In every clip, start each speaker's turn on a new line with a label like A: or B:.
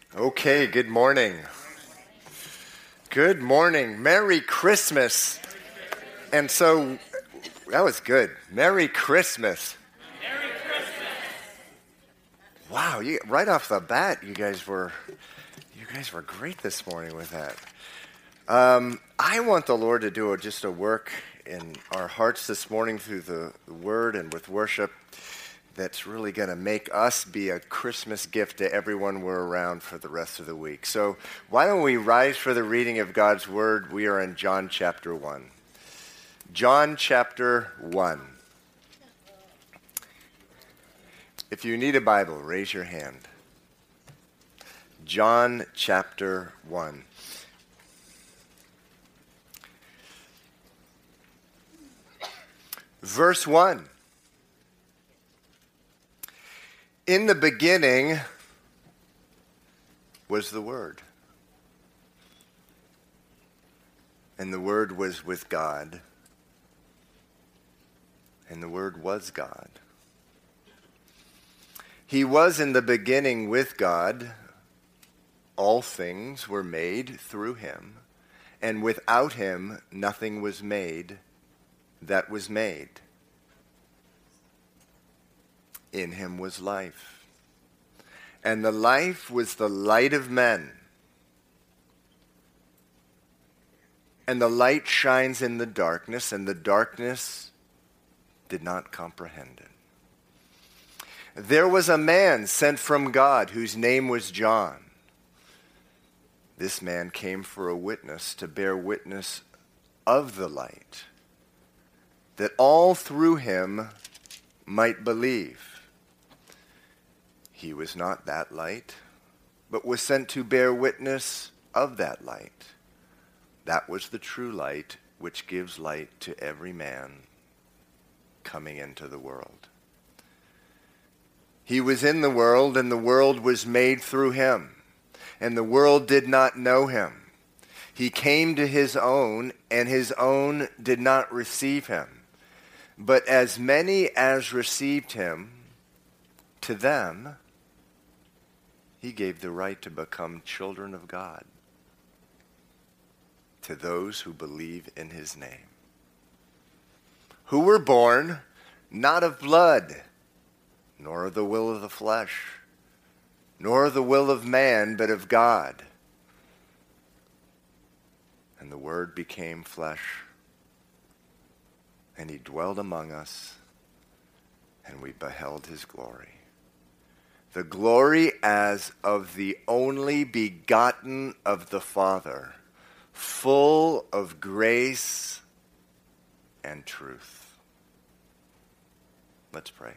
A: Okay, good morning. Good morning. Merry Christmas. And so, that was good. Merry Christmas.
B: Merry Christmas.
A: Wow, right off the bat, you guys were great this morning with that. I want the Lord to do just a work in our hearts this morning through the Word and with worship that's really going to make us be a Christmas gift to everyone we're around for the rest of the week. So why don't we rise for the reading of God's Word? We are in John chapter 1. John chapter 1. If you need a Bible, raise your hand. John chapter 1. Verse 1. In the beginning was the Word, and the Word was with God, and the Word was God. He was in the beginning with God. All things were made through him, and without him nothing was made that was made. In him was life, and the life was the light of men. And the light shines in the darkness, and the darkness did not comprehend it. There was a man sent from God whose name was John. This man came for a witness, to bear witness of the light, that all through him might believe. He was not that light, but was sent to bear witness of that light. That was the true light, which gives light to every man coming into the world. He was in the world, and the world was made through him, and the world did not know him. He came to his own, and his own did not receive him. But as many as received him, to them he gave the right to become children of God, to those who believe in his name, who were born not of blood, nor of the will of the flesh, nor of the will of man, but of God. And the Word became flesh, and he dwelled among us, and we beheld his glory. The glory as of the only begotten of the Father, full of grace and truth. Let's pray.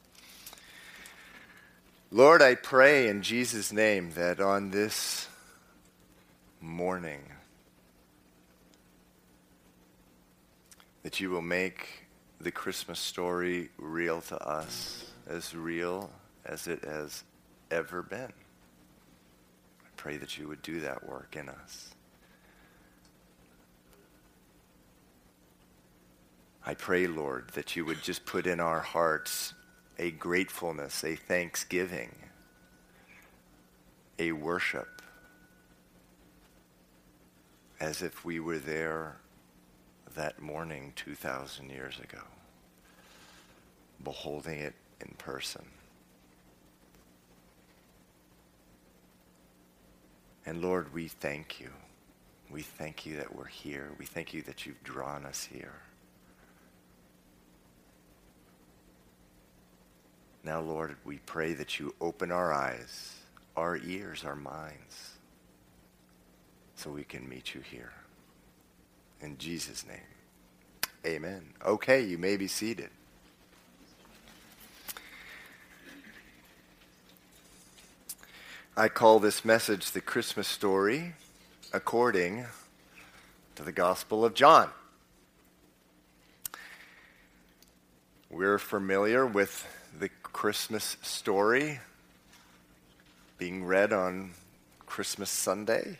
A: Lord, I pray in Jesus' name that on this morning, that you will make the Christmas story real to us, as real as it has ever been. I pray that you would do that work in us. I pray, Lord, that you would just put in our hearts a gratefulness, a thanksgiving, a worship, as if we were there that morning 2,000 years ago, beholding it in person. And Lord, we thank you. We thank you that we're here. We thank you that you've drawn us here. Now, Lord, we pray that you open our eyes, our ears, our minds, so we can meet you here. In Jesus' name, amen. Okay, you may be seated. I call this message the Christmas story according to the Gospel of John. We're familiar with the Christmas story being read on Christmas Sunday.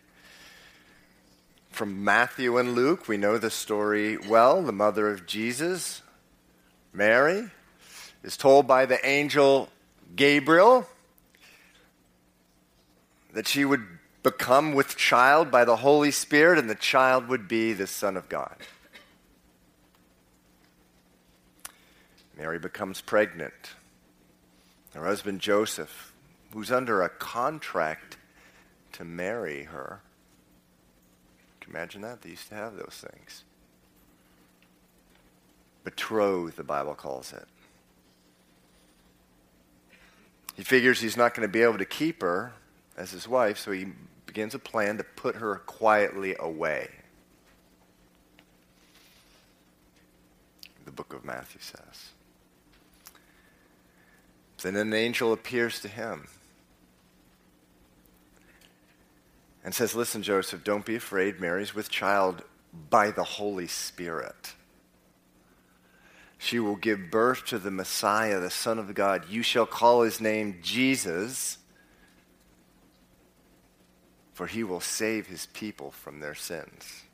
A: From Matthew and Luke, we know the story well. The mother of Jesus, Mary, is told by the angel Gabriel that she would become with child by the Holy Spirit, and the child would be the Son of God. Mary becomes pregnant. Her husband Joseph, who's under a contract to marry her. Can you imagine that? They used to have those things. Betrothed, the Bible calls it. He figures he's not going to be able to keep her as his wife, so he begins a plan to put her quietly away. The book of Matthew says. Then an angel appears to him and says, listen, Joseph, don't be afraid. Mary's with child by the Holy Spirit. She will give birth to the Messiah, the Son of God. You shall call his name Jesus, for he will save his people from their sins.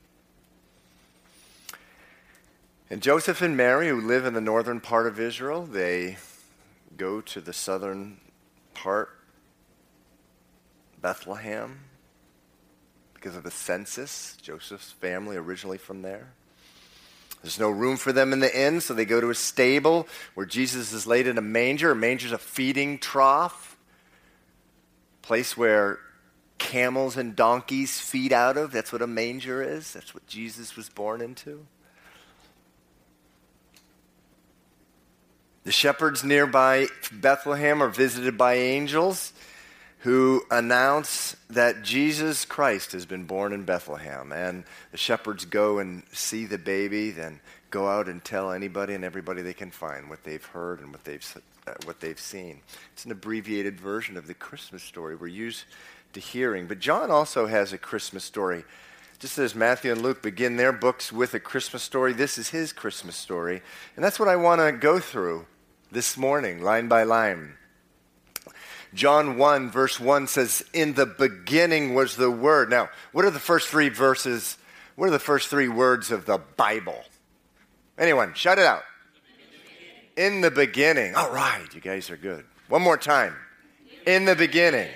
A: And Joseph and Mary, who live in the northern part of Israel, they go to the southern part, Bethlehem, because of the census. Joseph's family originally from there. There's no room for them in the inn, so they go to a stable where Jesus is laid in a manger. A manger is a feeding trough, place where camels and donkeys feed out of. That's what a manger is. That's what Jesus was born into. The shepherds nearby Bethlehem are visited by angels who announce that Jesus Christ has been born in Bethlehem. And the shepherds go and see the baby, then go out and tell anybody and everybody they can find what they've heard and what they've seen. It's an abbreviated version of the Christmas story we're used to hearing. But John also has a Christmas story. Just as Matthew and Luke begin their books with a Christmas story, this is his Christmas story. And that's what I want to go through this morning, line by line. John 1, verse 1 says, in the beginning was the Word. Now, what are the first three verses? What are the first three words of the Bible? Anyone, shout it out. In the beginning. All right, you guys are good. One more time. In the beginning.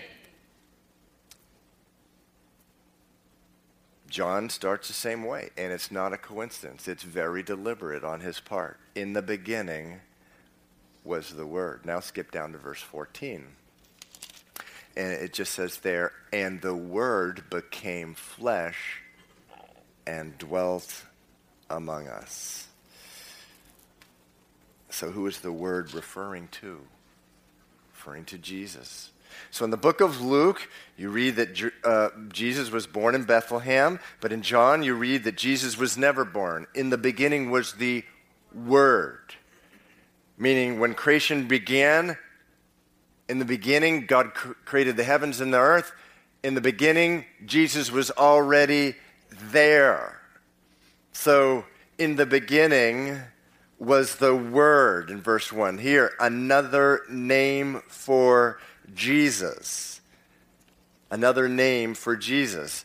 A: John starts the same way, and it's not a coincidence. It's very deliberate on his part. In the beginning was the Word. Now skip down to verse 14. And it just says there, and the Word became flesh and dwelt among us. So who is the Word referring to? Referring to Jesus. So in the book of Luke, you read that Jesus was born in Bethlehem, but in John, you read that Jesus was never born. In the beginning was the Word. Meaning when creation began, in the beginning, God created the heavens and the earth. In the beginning, Jesus was already there. So, in the beginning was the Word, in verse 1. Here, another name for Jesus. Another name for Jesus.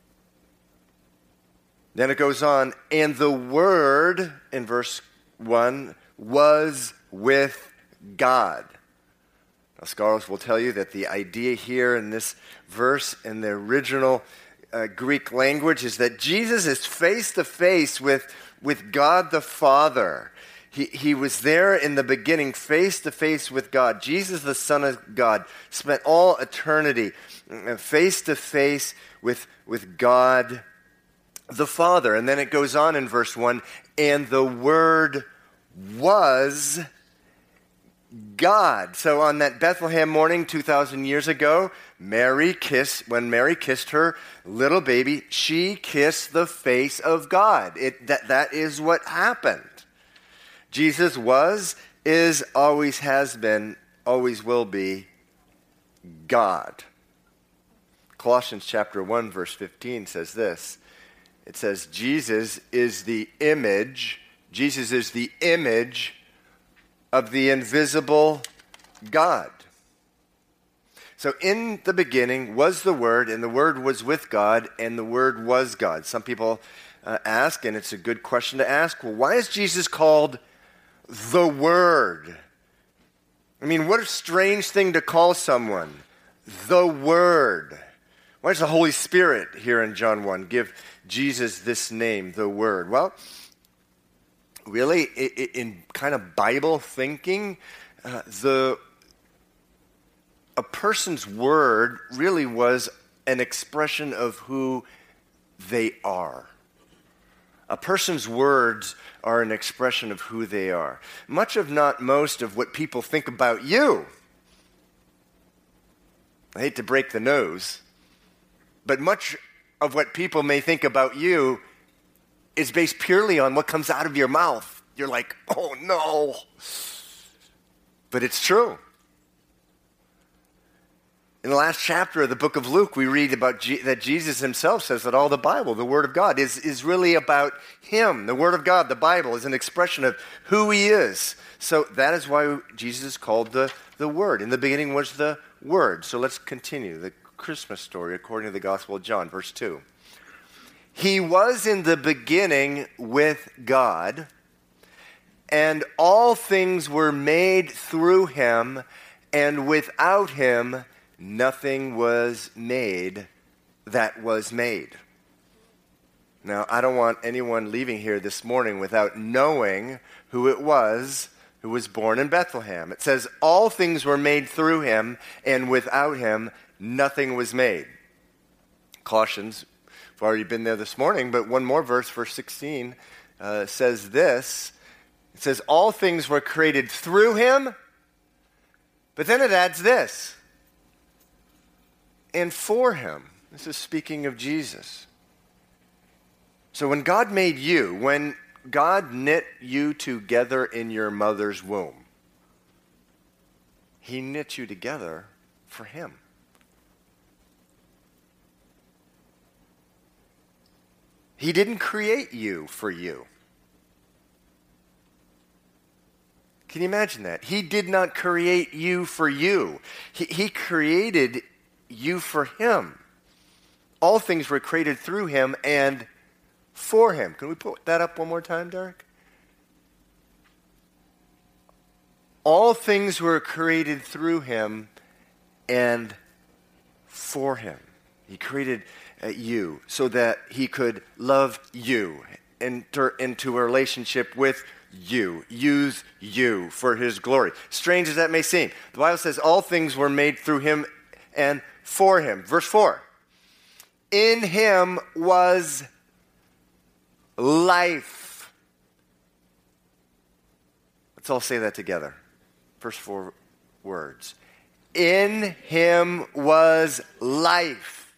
A: Then it goes on, and the Word, in verse 1, was with God. Now, scholars will tell you that the idea here in this verse in the original Greek language is that Jesus is face to face with God the Father. He was there in the beginning, face to face with God. Jesus, the Son of God, spent all eternity face to face with God the Father. And then it goes on in verse 1, and the Word was God. So on that Bethlehem morning 2,000 years ago, when Mary kissed her little baby, she kissed the face of God. That is what happened. Jesus was, is, always has been, always will be God. Colossians chapter 1 verse 15 says this. It says, Jesus is the image of the invisible God. So in the beginning was the Word, and the Word was with God, and the Word was God. Some people ask, and it's a good question to ask, well, why is Jesus called the Word? I mean, what a strange thing to call someone the Word. Why does the Holy Spirit here in John 1 give Jesus this name, the Word? Well, really, in kind of Bible thinking, a person's word really was an expression of who they are. A person's words are an expression of who they are. Much of not most of what people think about you, I hate to break the news, but much of what people may think about you is based purely on what comes out of your mouth. You're like, oh no. But it's true. In the last chapter of the book of Luke, we read about that Jesus himself says that all the Bible, the Word of God, is really about him. The Word of God, the Bible, is an expression of who he is. So that is why Jesus is called the Word. In the beginning was the Word. So let's continue the Christmas story according to the Gospel of John, verse 2. He was in the beginning with God, and all things were made through him, and without him nothing was made that was made. Now, I don't want anyone leaving here this morning without knowing who it was who was born in Bethlehem. It says, all things were made through him, and without him nothing was made. Colossians, we've already been there this morning, but one more verse, verse 16, says this. It says, all things were created through him, but then it adds this, and for him. This is speaking of Jesus. So when God made you, when God knit you together in your mother's womb, he knit you together for him. He didn't create you for you. Can you imagine that? He did not create you for you. He created you for him. All things were created through him and for him. Can we put that up one more time, Derek? All things were created through him and for him. He created you so that he could love you, enter into a relationship with you, use you for his glory. Strange as that may seem, the Bible says all things were made through him and for him. Verse 4, in him was life. Let's all say that together. First 4 words. In him was life.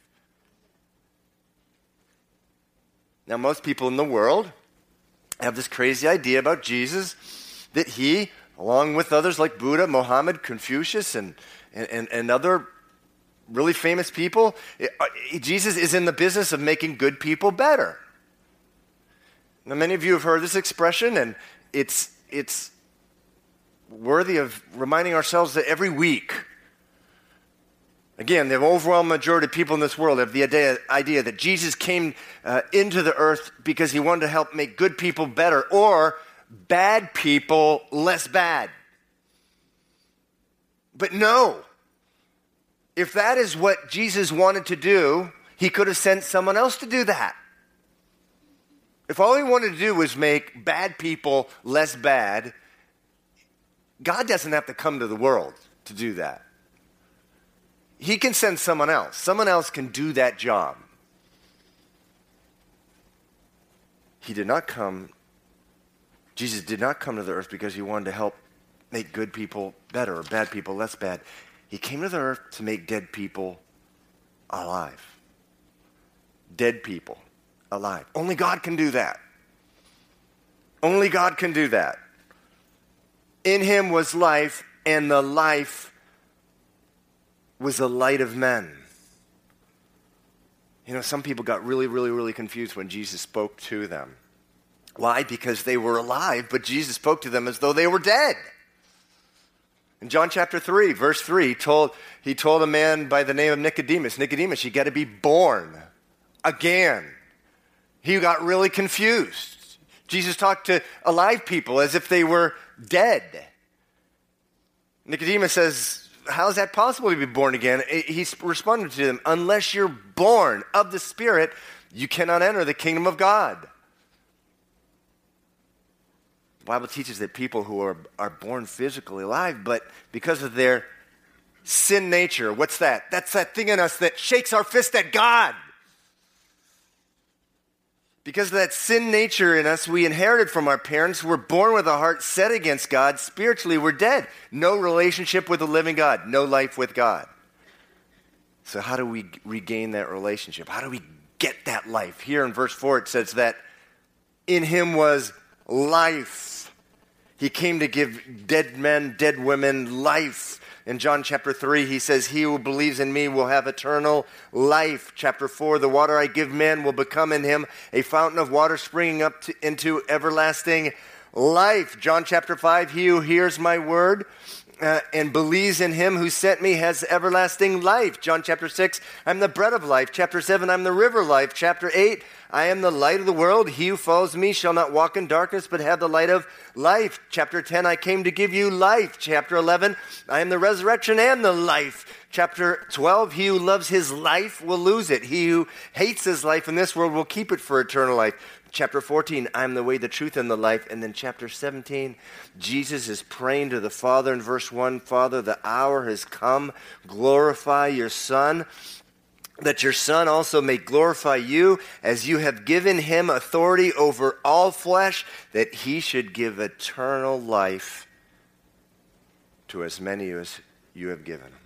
A: Now, most people in the world have this crazy idea about Jesus that he, along with others like Buddha, Muhammad, Confucius, and other really famous people, Jesus is in the business of making good people better. Now, many of you have heard this expression, and it's worthy of reminding ourselves that every week. Again, the overwhelming majority of people in this world have the idea that Jesus came into the earth because he wanted to help make good people better or bad people less bad. But no. If that is what Jesus wanted to do, he could have sent someone else to do that. If all he wanted to do was make bad people less bad, God doesn't have to come to the world to do that. He can send someone else. Someone else can do that job. Jesus did not come to the earth because he wanted to help make good people better or bad people less bad. He came to the earth to make dead people alive. Dead people alive. Only God can do that. Only God can do that. In him was life, and the life was the light of men. You know, some people got really, really, really confused when Jesus spoke to them. Why? Because they were alive, but Jesus spoke to them as though they were dead. In John chapter 3, verse 3, he told a man by the name of Nicodemus, you got to be born again. He got really confused. Jesus talked to alive people as if they were dead. Nicodemus says, how is that possible to be born again? He responded to them, unless you're born of the Spirit, you cannot enter the kingdom of God. The Bible teaches that people who are born physically alive, but because of their sin nature, what's that? That's that thing in us that shakes our fist at God. Because of that sin nature in us we inherited from our parents, we're born with a heart set against God. Spiritually, we're dead. No relationship with the living God. No life with God. So how do we regain that relationship? How do we get that life? Here in verse 4 it says that in him was life. He came to give dead men, dead women life. In John chapter 3, he says, he who believes in me will have eternal life. Chapter 4, the water I give men will become in him a fountain of water springing up into everlasting life. John chapter 5, he who hears my word and believes in him who sent me has everlasting life. John chapter 6, I'm the bread of life. Chapter 7, I'm the river of life. Chapter 8, I am the light of the world. He who follows me shall not walk in darkness, but have the light of life. Chapter 10, I came to give you life. Chapter 11, I am the resurrection and the life. Chapter 12, he who loves his life will lose it. He who hates his life in this world will keep it for eternal life. Chapter 14, I am the way, the truth, and the life. And then chapter 17, Jesus is praying to the Father in verse 1, Father, the hour has come. Glorify your Son, that your Son also may glorify you, as you have given him authority over all flesh, that he should give eternal life to as many as you have given him.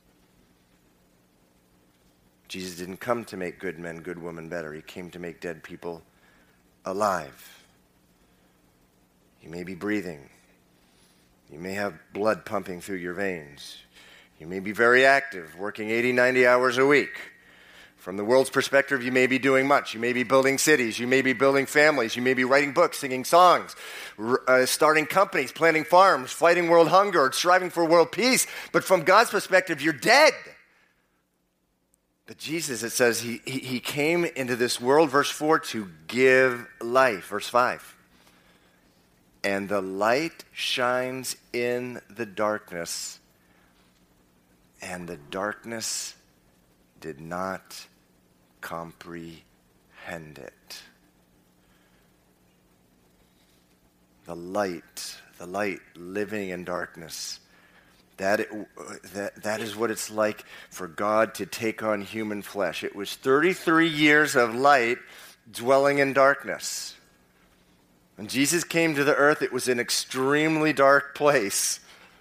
A: Jesus didn't come to make good men, good women better. He came to make dead people alive. You may be breathing. You may have blood pumping through your veins. You may be very active, working 80, 90 hours a week. From the world's perspective, you may be doing much. You may be building cities. You may be building families. You may be writing books, singing songs, starting companies, planting farms, fighting world hunger, striving for world peace. But from God's perspective, you're dead. But Jesus, it says, he came into this world, verse 4, to give life. Verse 5. And the light shines in the darkness, and the darkness did not comprehend it. The light living in darkness. That is what it's like for God to take on human flesh. It was 33 years of light dwelling in darkness. When Jesus came to the earth, it was an extremely dark place.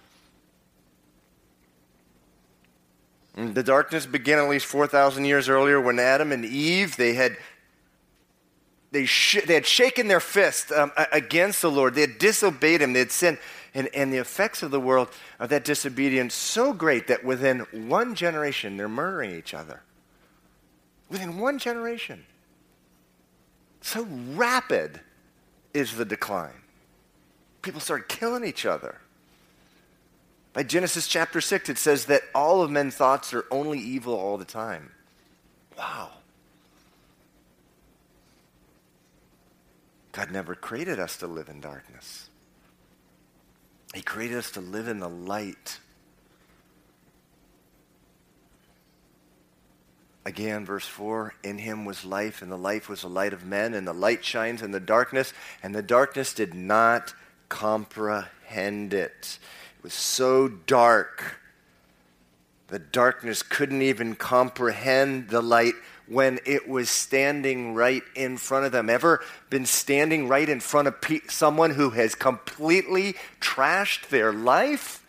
A: And the darkness began at least 4,000 years earlier when Adam and Eve, they had shaken their fist against the Lord. They had disobeyed him. They had sinned. And the effects of the world, of that disobedience, so great that within one generation, they're murdering each other. Within one generation. So rapid is the decline. People started killing each other. By Genesis chapter 6, it says that all of men's thoughts are only evil all the time. Wow. God never created us to live in darkness. He created us to live in the light. Again, verse 4, in him was life, and the life was the light of men, and the light shines in the darkness, and the darkness did not comprehend it. It was so dark. The darkness couldn't even comprehend the light when it was standing right in front of them. Ever been standing right in front of someone who has completely trashed their life?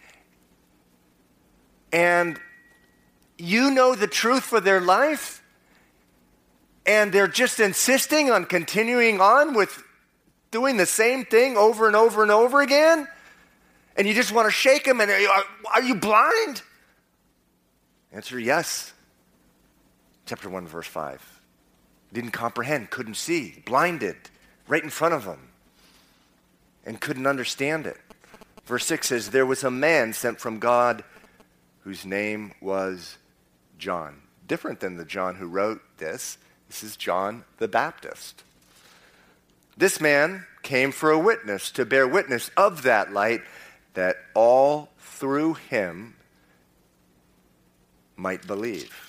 A: And you know the truth for their life, and they're just insisting on continuing on with doing the same thing over and over and over again? And you just want to shake them, and are you blind? Answer, yes. Chapter 1, verse 5. Didn't comprehend, couldn't see, blinded, right in front of them, and couldn't understand it. Verse 6 says, there was a man sent from God whose name was John. Different than the John who wrote this. This is John the Baptist. This man came for a witness, to bear witness of that light, that all through him might believe.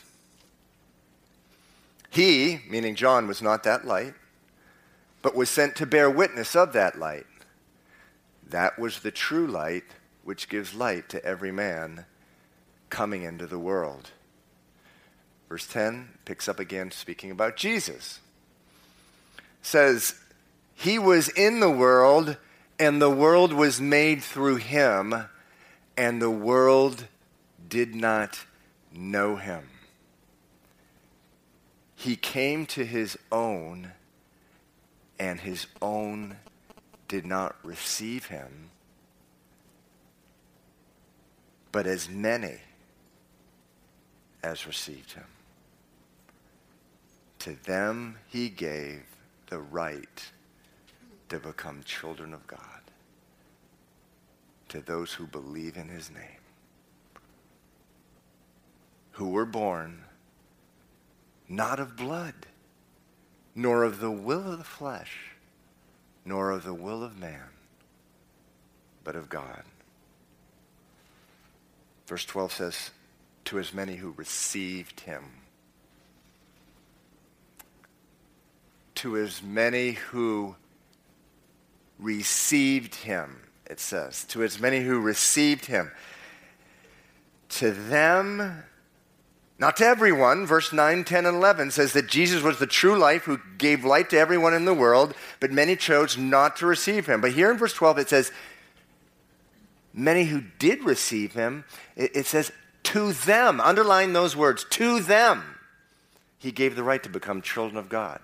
A: He, meaning John, was not that light, but was sent to bear witness of that light. That was the true light, which gives light to every man coming into the world. Verse 10 picks up again speaking about Jesus. Says, he was in the world, and the world was made through him, and the world did not know him. He came to his own, and his own did not receive him. But as many as received him, to them he gave the right to become children of God, to those who believe in his name, who were born not of blood, nor of the will of the flesh, nor of the will of man, but of God. Verse 12 says, to as many who received him. To as many who received him, it says. To as many who received him. To them, not to everyone. Verse 9, 10, and 11 says that Jesus was the true life who gave light to everyone in the world, but many chose not to receive him. But here in verse 12 it says, many who did receive him, it says, to them, underline those words, to them, he gave the right to become children of God.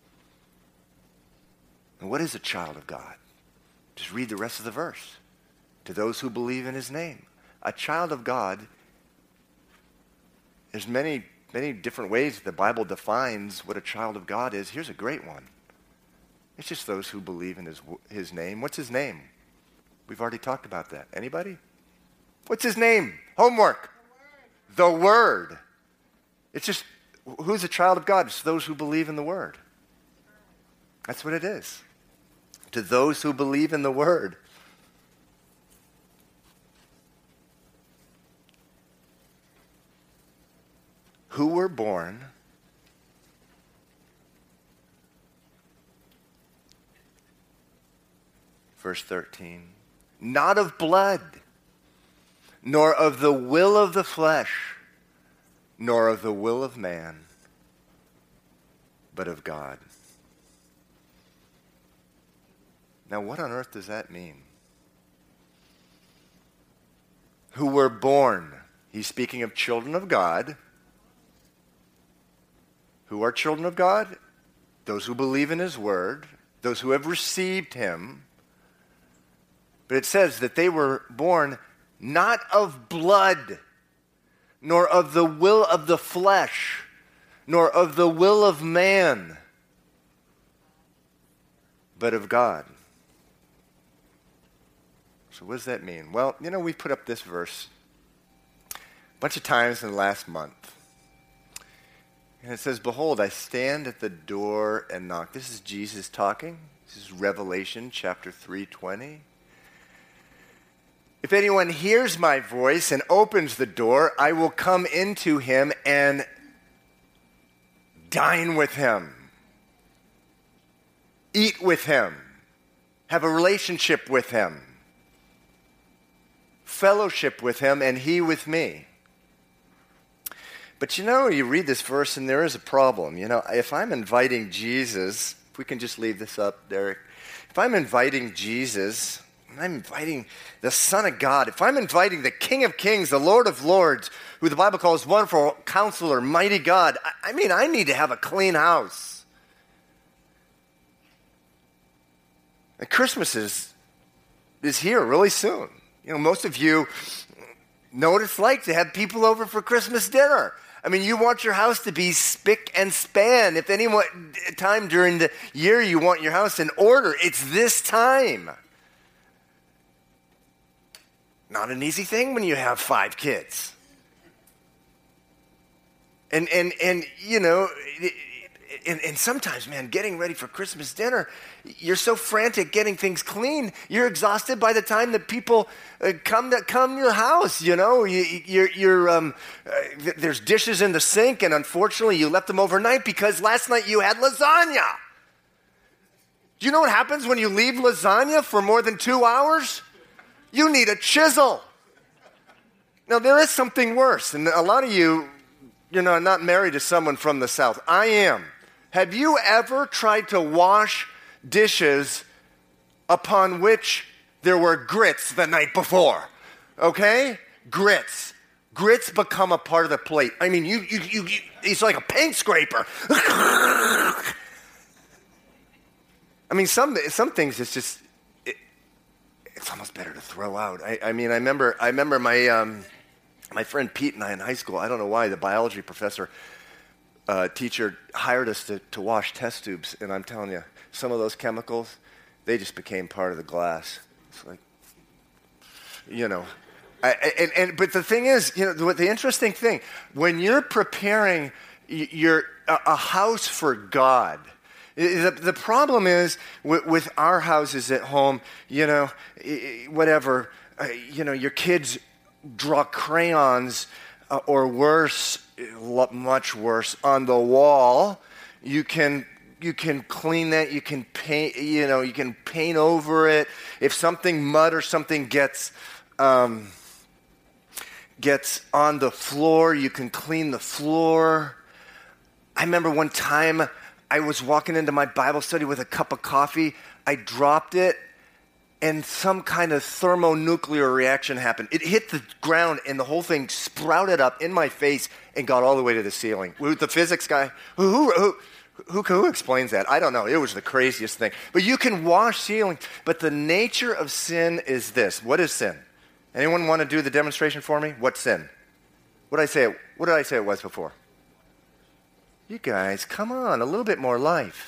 A: And what is a child of God? Just read the rest of the verse. To those who believe in his name. A child of God, there's many different ways the Bible defines what a child of God is. Here's a great one. It's just those who believe in his name. What's his name? We've already talked about that. Anybody? What's his name? Homework. The Word. It's just, who's a child of God? It's those who believe in the Word. That's what it is. To those who believe in the Word. Who were born verse 13, not of blood, nor of the will of the flesh, nor of the will of man, but of God. Now, what on earth does that mean? Who were born. He's speaking of children of God. Who are children of God? Those who believe in his word, those who have received him. But it says that they were born not of blood, nor of the will of the flesh, nor of the will of man, but of God. So what does that mean? Well, we put up this verse a bunch of times in the last month. And it says, behold, I stand at the door and knock. This is Jesus talking. This is Revelation chapter 3:20. If anyone hears my voice and opens the door, I will come into him and dine with him, eat with him, have a relationship with him, fellowship with him, and he with me. But you read this verse and there is a problem. If I'm inviting Jesus, if we can just leave this up, Derek. If I'm inviting Jesus, I'm inviting the Son of God. If I'm inviting the King of Kings, the Lord of Lords, who the Bible calls Wonderful Counselor, Mighty God, I need to have a clean house. And Christmas is here really soon. Most of you know what it's like to have people over for Christmas dinner. You want your house to be spick and span. If any time during the year you want your house in order, it's this time. Not an easy thing when you have 5 kids. And And sometimes, man, getting ready for Christmas dinner, you're so frantic getting things clean, you're exhausted by the time that people come to your house. You know, there's dishes in the sink, and unfortunately, you left them overnight because last night you had lasagna. Do you know what happens when you leave lasagna for more than 2 hours? You need a chisel. Now, there is something worse, and a lot of you, are not married to someone from the South. I am. Have you ever tried to wash dishes upon which there were grits the night before? Okay? Grits. Grits become a part of the plate. I mean, you it's like a paint scraper. I mean, some things it's just, it's almost better to throw out. I remember my friend Pete and I in high school, I don't know why, the biology professor, teacher hired us to wash test tubes. And I'm telling you, some of those chemicals, they just became part of the glass. It's like, but the thing is, the interesting thing, when you're preparing a house for God, the problem is with our houses at home, whatever, your kids draw crayons or worse, much worse, on the wall. You can clean that. You can paint. You can paint over it. If something mud or something gets on the floor, you can clean the floor. I remember one time I was walking into my Bible study with a cup of coffee. I dropped it, and some kind of thermonuclear reaction happened. It hit the ground, and the whole thing sprouted up in my face and got all the way to the ceiling. The physics guy, who explains that? I don't know. It was the craziest thing. But you can wash ceilings. But the nature of sin is this. What is sin? Anyone want to do the demonstration for me? What's sin? What did I say it was before? You guys, come on, a little bit more life.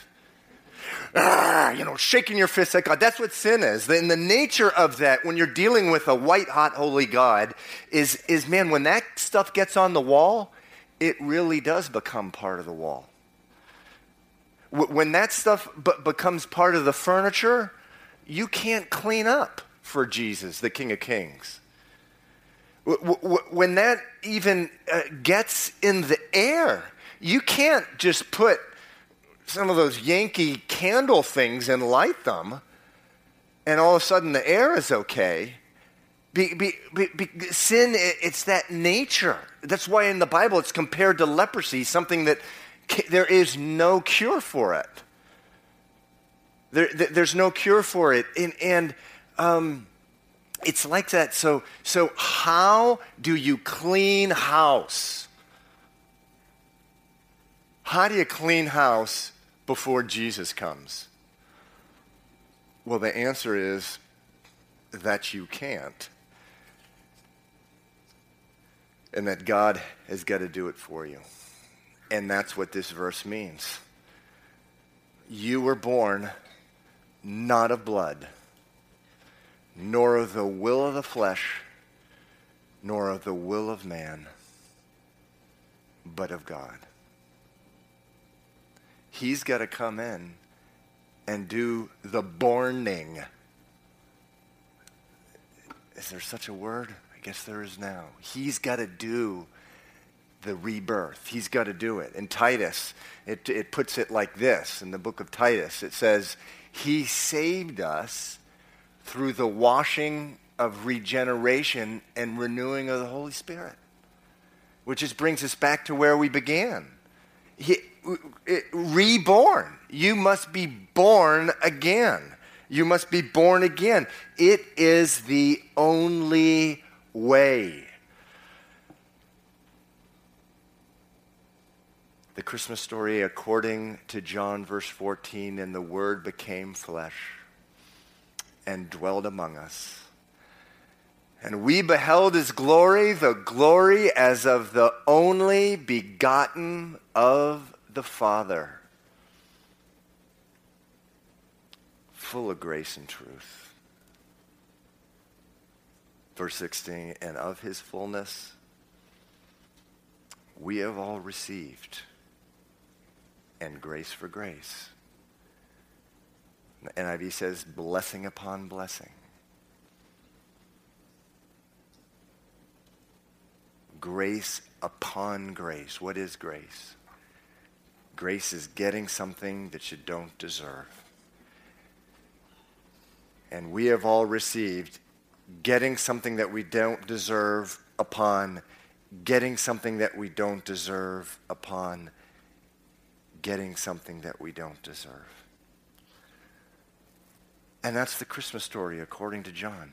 A: Shaking your fist at God. That's what sin is. And the nature of that, when you're dealing with a white hot holy God, is man, when that stuff gets on the wall, it really does become part of the wall. When that stuff becomes part of the furniture, you can't clean up for Jesus, the King of Kings. When that even gets in the air, you can't just put some of those Yankee candle things and light them, and all of a sudden the air is okay. Sin, it's that nature. That's why in the Bible it's compared to leprosy, something that there is no cure for it. There's no cure for it. And it's like that. So how do you clean house? How do you clean house before Jesus comes? Well, the answer is that you can't. And that God has got to do it for you. And that's what this verse means. You were born not of blood, nor of the will of the flesh, nor of the will of man, but of God. He's got to come in and do the borning. Is there such a word? I guess there is now. He's got to do the rebirth. He's got to do it. In Titus, it puts it like this. In the book of Titus, it says, He saved us through the washing of regeneration and renewing of the Holy Spirit. Which just brings us back to where we began. Reborn. You must be born again. You must be born again. It is the only way. The Christmas story, according to John verse 14, and the Word became flesh and dwelled among us. And we beheld his glory, the glory as of the only begotten of the Father, full of grace and truth. Verse 16, and of his fullness we have all received and grace for grace. The NIV says blessing upon blessing. Grace upon grace. What is grace? Grace is getting something that you don't deserve. And we have all received getting something that we don't deserve upon getting something that we don't deserve upon getting something that we don't deserve. And that's the Christmas story according to John.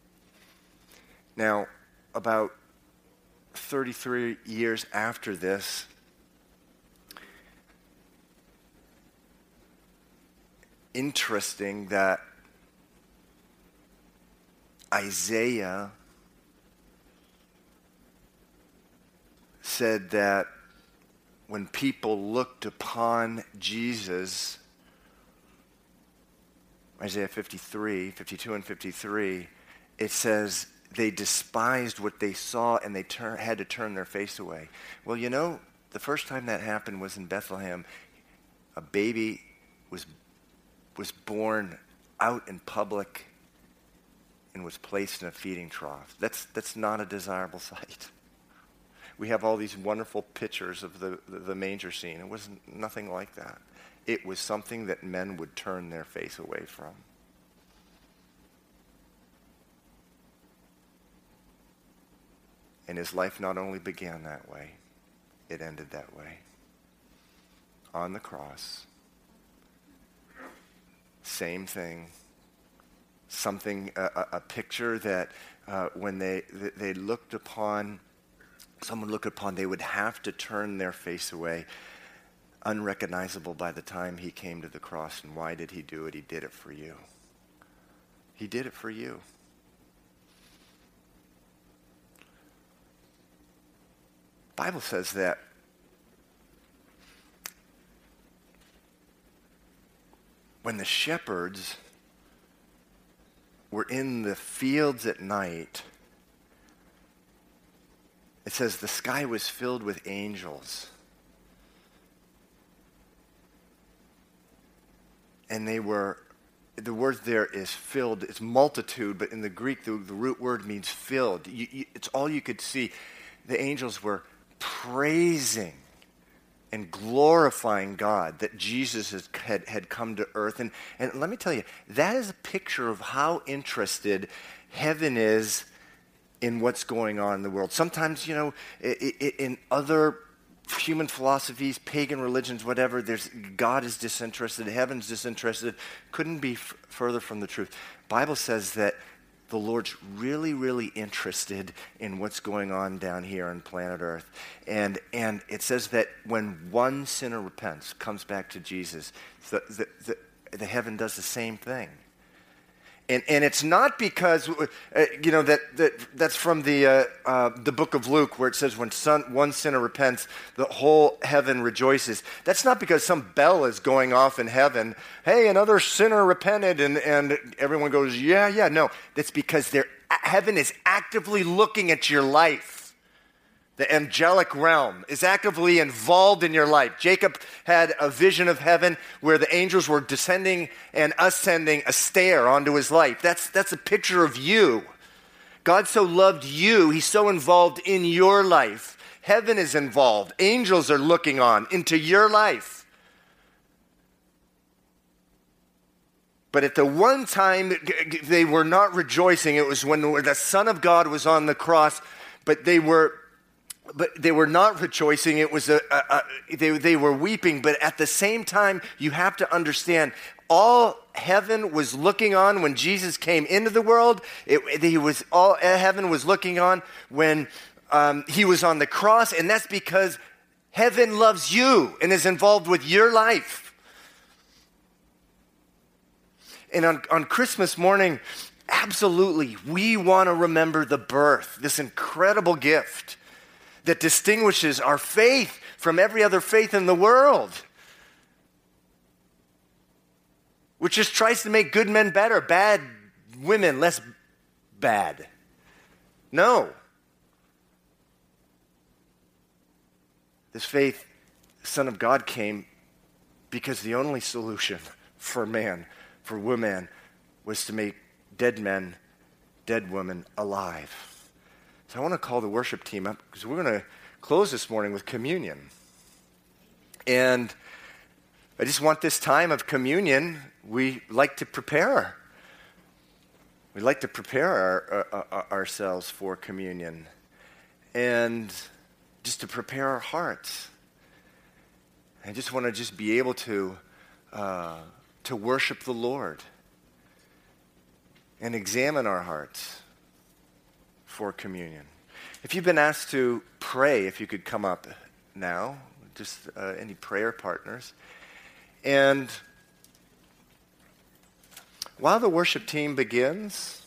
A: Now, about 33 years after this, interesting that Isaiah said that when people looked upon Jesus, Isaiah 52 and 53, it says they despised what they saw and they had to turn their face away. Well, you know, the first time that happened was in Bethlehem. A baby was born out in public and was placed in a feeding trough. That's not a desirable sight. We have all these wonderful pictures of the manger scene. It was nothing like that. It was something that men would turn their face away from. And his life not only began that way, it ended that way. On the cross. Same thing. Something, a picture that when they looked upon, someone looked upon, they would have to turn their face away, unrecognizable by the time he came to the cross. And why did he do it? He did it for you. He did it for you. The Bible says that when the shepherds were in the fields at night, it says the sky was filled with angels. And the word there is filled. It's multitude, but in the Greek, the root word means filled. It's all you could see. The angels were praising and glorifying God that Jesus had come to earth. And let me tell you, that is a picture of how interested heaven is in what's going on in the world. Sometimes, you know, in other human philosophies, pagan religions, whatever, God is disinterested, heaven's disinterested. Couldn't be further from the truth. Bible says that the Lord's really, really interested in what's going on down here on planet Earth. And it says that when one sinner repents, comes back to Jesus, the heaven does the same thing. And it's not because, that's from the book of Luke where it says when one sinner repents, the whole heaven rejoices. That's not because some bell is going off in heaven. Hey, another sinner repented, and everyone goes, yeah. No, that's because heaven is actively looking at your life. The angelic realm is actively involved in your life. Jacob had a vision of heaven where the angels were descending and ascending a stair onto his life. That's a picture of you. God so loved you, he's so involved in your life. Heaven is involved. Angels are looking on into your life. But at the one time they were not rejoicing, it was when the Son of God was on the cross, but they were not rejoicing. It was they were weeping. But at the same time, you have to understand, all heaven was looking on when Jesus came into the world. All heaven was looking on when he was on the cross, and that's because heaven loves you and is involved with your life. And on Christmas morning, absolutely, we want to remember the birth, this incredible gift that distinguishes our faith from every other faith in the world, which just tries to make good men better, bad women less bad. No. This faith, the Son of God came because the only solution for man, for woman, was to make dead men, dead women alive. So I want to call the worship team up because we're going to close this morning with communion. And I just want this time of communion, we like to prepare. We like to prepare ourselves for communion and just to prepare our hearts. I just want to just be able to worship the Lord and examine our hearts for communion. If you've been asked to pray, if you could come up now, just any prayer partners. And while the worship team begins,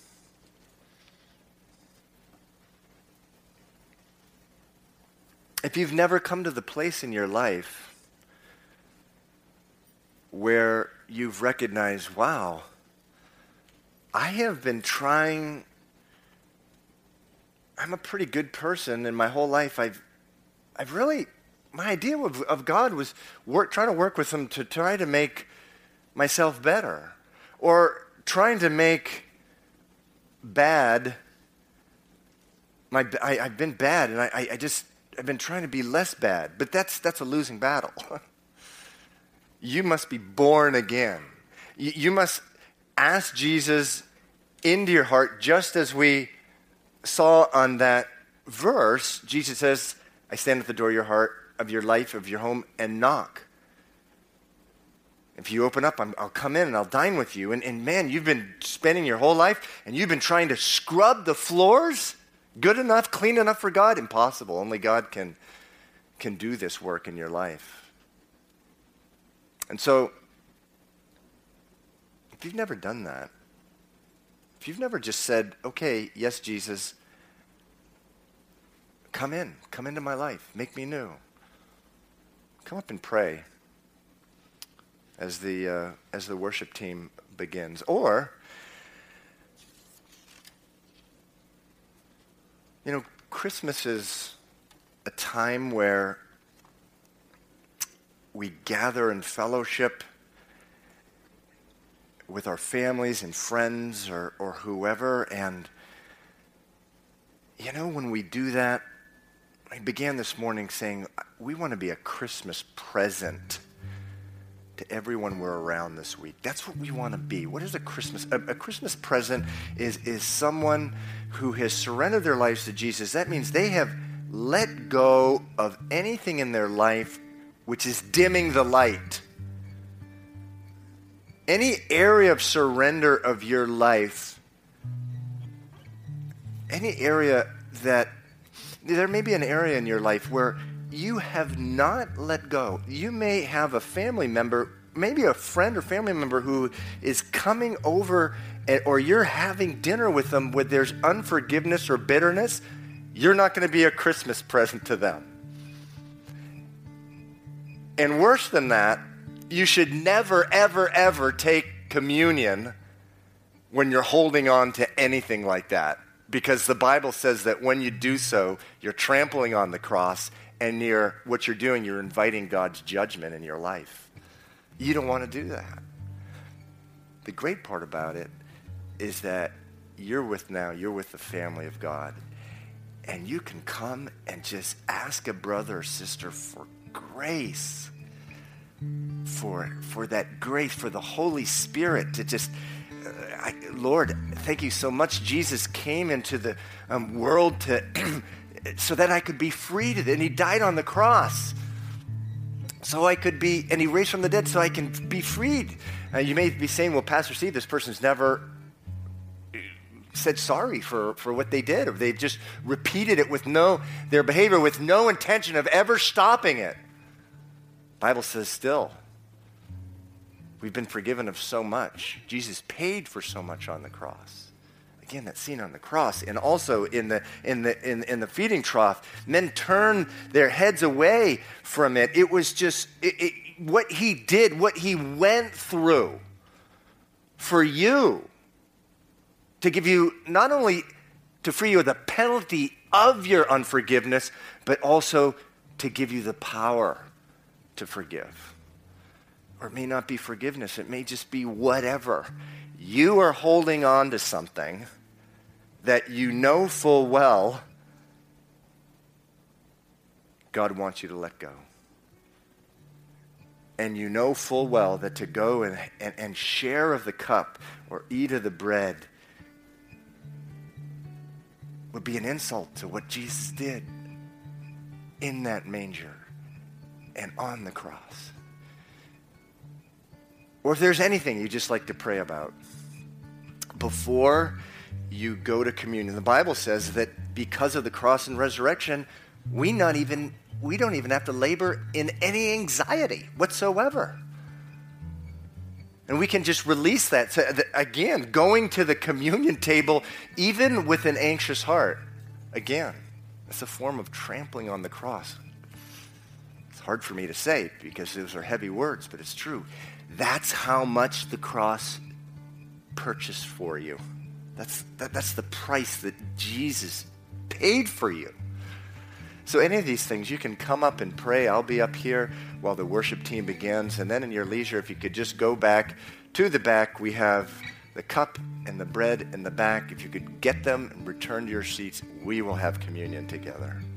A: if you've never come to the place in your life where you've recognized, wow, I have been trying, I'm a pretty good person, and my whole life I've really, my idea of God was trying to work with him to try to make myself better, or trying to make bad, I've been bad, and I've been trying to be less bad, but that's a losing battle. You must be born again. You must ask Jesus into your heart, just as we saw on that verse. Jesus says, I stand at the door of your heart, of your life, of your home, and knock. If you open up, I'll come in and I'll dine with you. And man, you've been spending your whole life and you've been trying to scrub the floors. Good enough, clean enough for God? Impossible. Only God can do this work in your life. And so, if you've never done that, if you've never just said, okay, yes, Jesus, come into my life, make me new. Come up and pray as the worship team begins. Or, Christmas is a time where we gather in fellowship with our families and friends or whoever. And, when we do that, I began this morning saying, we want to be a Christmas present to everyone we're around this week. That's what we want to be. What is a Christmas? A Christmas present is someone who has surrendered their lives to Jesus. That means they have let go of anything in their life which is dimming the light. Any area of surrender of your life, any area that, there may be an area in your life where you have not let go. You may have a family member, maybe a friend or family member who is coming over, or you're having dinner with them where there's unforgiveness or bitterness. You're not going to be a Christmas present to them. And worse than that, you should never, ever, ever take communion when you're holding on to anything like that. Because the Bible says that when you do so, you're trampling on the cross, and what you're doing, you're inviting God's judgment in your life. You don't want to do that. The great part about it is that you're with the family of God, and you can come and just ask a brother or sister for grace, for that grace, for the Holy Spirit to just, Lord, thank you so much. Jesus came into the world so that I could be freed, and he died on the cross so I could be, and he raised from the dead so I can be freed. You may be saying, well, Pastor Steve, this person's never said sorry for what they did, or they just repeated it their behavior with no intention of ever stopping it. The Bible says still, we've been forgiven of so much. Jesus paid for so much on the cross. Again, that scene on the cross, and also in the feeding trough, men turned their heads away from it. It was just what he did, what he went through for you, to give you, not only to free you of the penalty of your unforgiveness, but also to give you the power to forgive. Or it may not be forgiveness. It may just be whatever. You are holding on to something that you know full well God wants you to let go. And you know full well that to go and share of the cup or eat of the bread would be an insult to what Jesus did in that manger and on the cross. Or if there's anything you just like to pray about before you go to communion. The Bible says that because of the cross and resurrection, we don't even have to labor in any anxiety whatsoever. And we can just release that. So again, going to the communion table, even with an anxious heart, again, it's a form of trampling on the cross. It's hard for me to say because those are heavy words, but it's true. That's how much the cross purchased for you. That's the price that Jesus paid for you. So any of these things, you can come up and pray. I'll be up here while the worship team begins. And then in your leisure, if you could just go back to the back, we have the cup and the bread in the back. If you could get them and return to your seats, we will have communion together.